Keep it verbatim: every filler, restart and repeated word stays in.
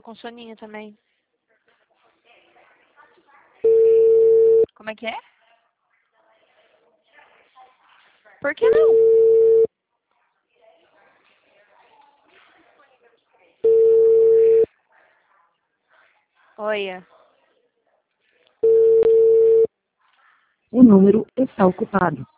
com soninho também. Como é que é? Por que não? Oi. O número está ocupado.